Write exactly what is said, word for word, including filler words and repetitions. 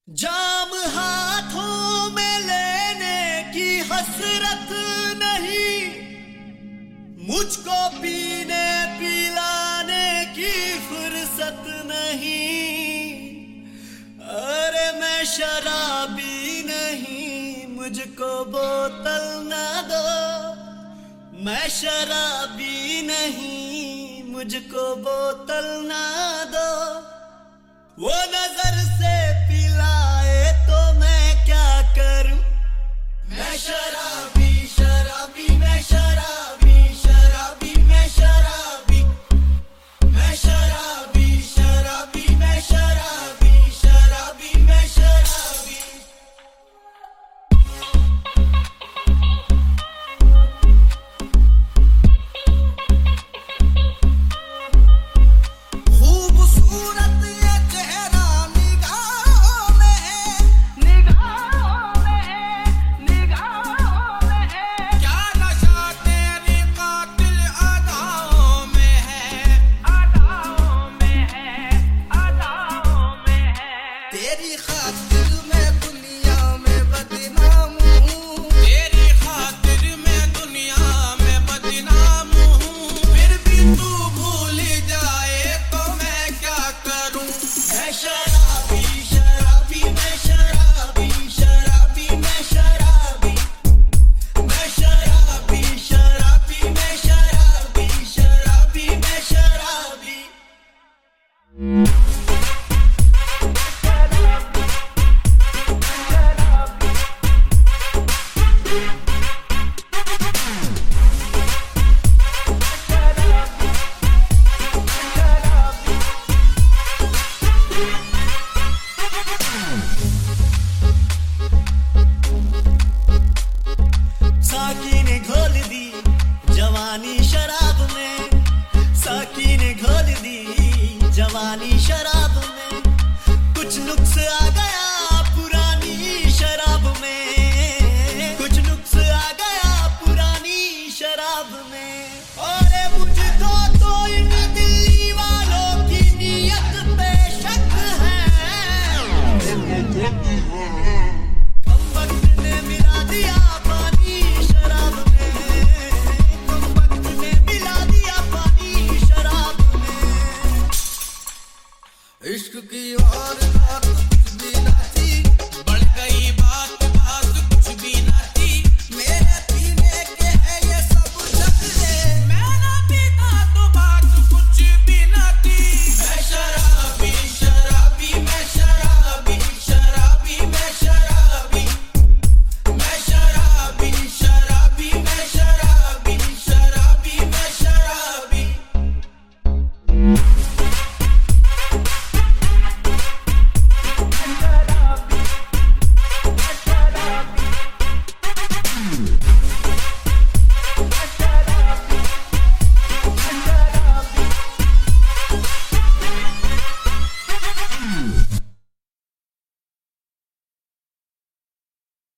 जाम हाथों में लेने की हसरत नहीं, मुझको पीने पिलाने की फुर्सत नहीं। अरे मैं शराबी नहीं, मुझको बोतल ना दो। मैं शराबी नहीं, मुझको बोतल ना दो। वो नजर से पिलाए तो मैं क्या करूं। मैं शराबी शराबी मैं शराबी शराबी मैं शराबी मैं शराबी शराबी मैं शराबी शराबी मैं शराबी। खूबसूरत ये चेहरा निगाहों में है, निगाहों में है, निगाहों में है। क्या नशा तेरी कातिल अदाओं में है, अदाओं में है, अदाओं में है। तेरी खातिर